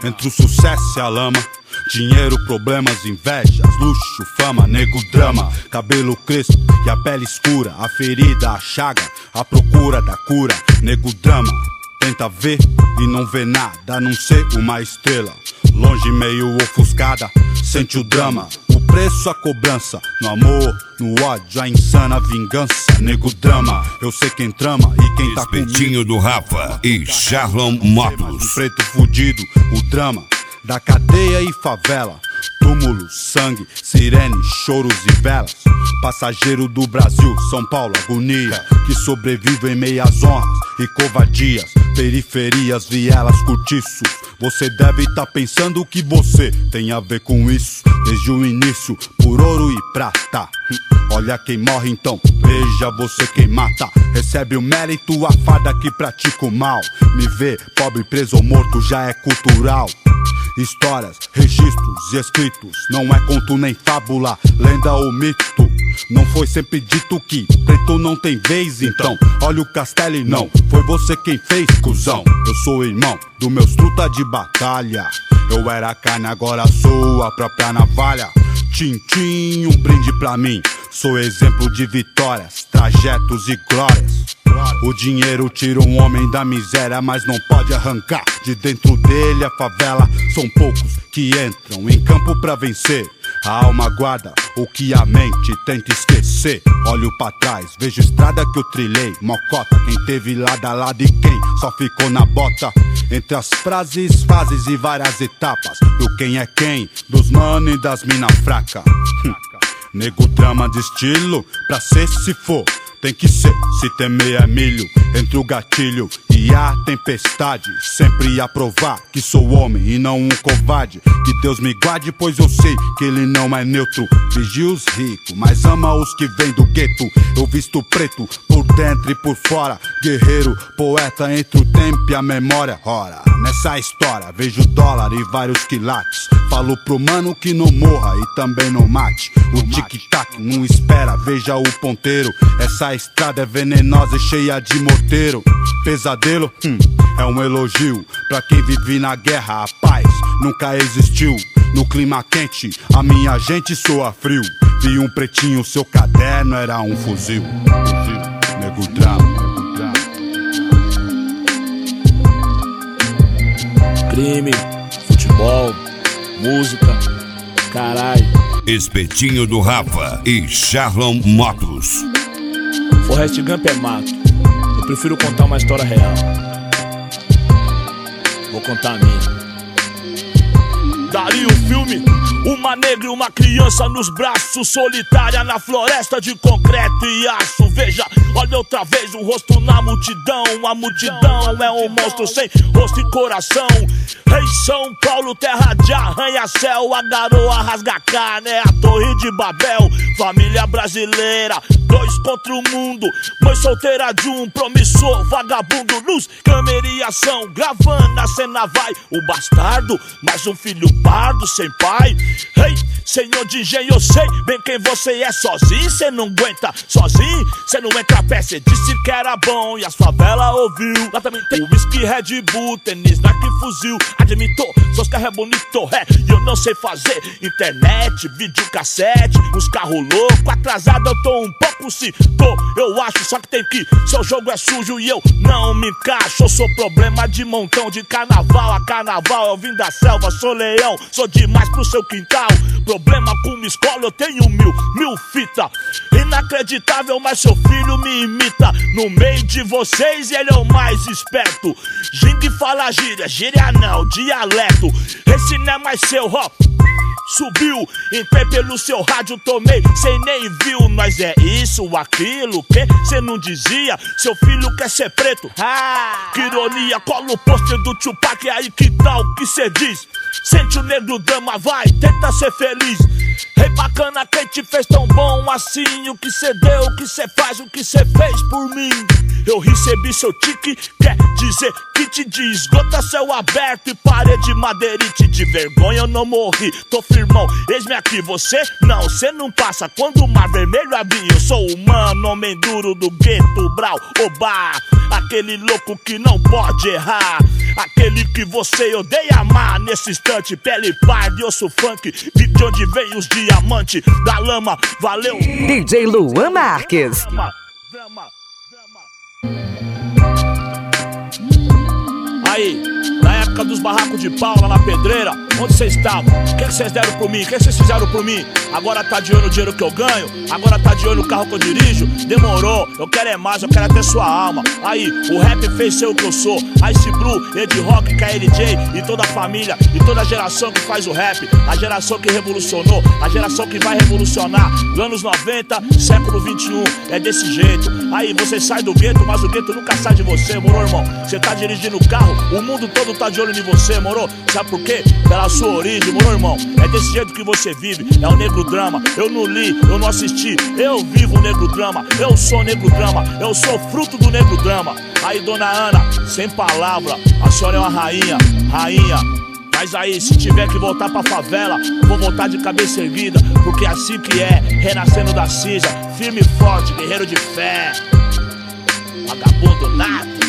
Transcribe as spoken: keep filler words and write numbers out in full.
entre o sucesso e a lama. Dinheiro, problemas, invejas, luxo, fama, nego, drama. Cabelo crespo e a pele escura, a ferida, a chaga, a procura da cura. Nego, drama, tenta ver e não vê nada, a não ser uma estrela longe, meio ofuscada, sente o drama. O preço, a cobrança, no amor, no ódio, a insana vingança. Nego, drama, eu sei quem trama e quem tá comigo. Espetinho do Rafa e Charlon Motos. Um preto fudido, o drama da cadeia e favela. Túmulo, sangue, sirene, choros e velas. Passageiro do Brasil, São Paulo, agonia, que sobrevive em meias honras e covardias. Periferias, vielas, cortiços. Você deve estar tá pensando que você tem a ver com isso. Desde o início, por ouro e prata. Olha quem morre então, veja você quem mata. Recebe o mérito, a farda que pratica o mal. Me vê, pobre, preso ou morto, já é cultural. Histórias, registros e escritos, não é conto nem fábula, lenda ou mito. Não foi sempre dito que preto não tem vez, então olha o castelo e não foi você quem fez, cuzão. Eu sou irmão dos meus truta de batalha. Eu era carne, agora sou a própria navalha. Tintim, um brinde pra mim. Sou exemplo de vitórias, trajetos e glórias. O dinheiro tira um homem da miséria, mas não pode arrancar de dentro dele a favela. São poucos que entram em campo pra vencer. A alma guarda o que a mente tenta esquecer. Olho pra trás, vejo estrada que eu trilhei. Mocota, quem teve lado a lado e quem só ficou na bota. Entre as frases, fases e várias etapas do quem é quem, dos mano e das mina fraca. Hum. Nego, drama de estilo, pra ser se for tem que ser, se temer é milho. Entre o gatilho e a tempestade, sempre a provar que sou homem e não um covarde. Que Deus me guarde, pois eu sei que ele não é neutro. Vigia os ricos, mas ama os que vêm do gueto. Eu visto preto, por dentro e por fora. Guerreiro, poeta entre o tempo e a memória. Ora, nessa história vejo dólar e vários quilates. Falo pro mano que não morra e também não mate. O tic-tac não espera, veja o ponteiro. Essa estrada é venenosa e cheia de morteiro. Pesadelo, hum, é um elogio pra quem vive na guerra. A paz nunca existiu. No clima quente, a minha gente soa frio. Vi um pretinho, seu caderno era um fuzil. Nego, drama. Crime, futebol, música, caralho. Espetinho do Rafa e Charlon Motos. Forrest Gump é mato. Eu prefiro contar uma história real. Vou contar a minha. Daria um filme, uma negra e uma criança nos braços, solitária na floresta de concreto e aço. Veja, olha outra vez o rosto na multidão. A multidão é um monstro sem rosto e coração. Em São Paulo, terra de arranha-céu, a garoa rasga carne, é a Torre de Babel. Família brasileira, dois contra o mundo. Mãe solteira de um promissor vagabundo. Luz, câmera e ação, gravando a cena vai. O bastardo, mais um filho pardo sem pai. Ei, senhor de engenho, eu sei bem quem você é. Sozinho cê não aguenta, sozinho cê não entra a pé. Cê disse que era bom e as favelas ouviu. Lá também tem whisky, Red Bull, tênis, Nike, fuzil. Admitou, seus carros é bonito, é. E eu não sei fazer internet, videocassete, uns carros loucos. Atrasado eu tô um pouco, se tô, eu acho. Só que tem que, seu jogo é sujo e eu não me encaixo. Eu sou problema de montão, de carnaval a carnaval. Eu vim da selva, sou leão, sou demais pro seu quintal. Problema com uma escola, eu tenho mil, mil fita. Inacreditável, mas seu filho me imita. No meio de vocês ele é o mais esperto. Gingue fala gíria, gíria não, dialeto. Esse não é mais seu, ó. Subiu, entrei pelo seu rádio, tomei, cê nem viu. Nós é isso, aquilo, que cê não dizia. Seu filho quer ser preto, ah, que ironia. Cola o pôster do Tupac, aí que tal que cê diz? Sente o negro drama, vai, tenta ser feliz. Rei bacana, quem te fez tão bom assim? O que cê deu, o que cê faz, o que cê fez por mim? eu recebi seu tique. Quer dizer que te diz gota, céu aberto e parede madeirite. De vergonha eu não morri, tô firmão, eis-me aqui. Você não, cê não passa quando o mar vermelho abrir. Eu sou humano, homem duro do gueto, brau, oba. Aquele louco que não pode errar, aquele que você odeia amar. Nesse instante, pele parda e osso funk. De onde vem os diamantes da lama, valeu. D J Luan Marques. Drama, drama, drama. Aí, na época dos barracos de pau lá na pedreira, onde vocês estavam? O que vocês deram por mim? O que vocês fizeram por mim? Agora tá de olho no dinheiro que eu ganho? Agora tá de olho no carro que eu dirijo? Demorou, eu quero é mais, eu quero até sua alma. Aí, o rap fez ser o que eu sou. Ice Blue, Ed Rock, K L J e toda a família e toda a geração que faz o rap. A geração que revolucionou, a geração que vai revolucionar. Anos noventa, século vinte e um, é desse jeito. Aí, você sai do gueto, mas o gueto nunca sai de você, moro, irmão? Você tá dirigindo o carro, o mundo todo tá de olho em você, moro? Sabe por quê? Pela sua origem, moro, irmão? É desse jeito que você vive, é o negro drama. Eu não li, eu não assisti, eu vivo o negro drama. Eu sou negro drama, eu sou fruto do negro drama. Aí, dona Ana, sem palavra, a senhora é uma rainha, rainha. Mas aí, se tiver que voltar pra favela, vou voltar de cabeça erguida, porque é assim que é, renascendo da cinza, firme e forte, guerreiro de fé. Vagabundo nada.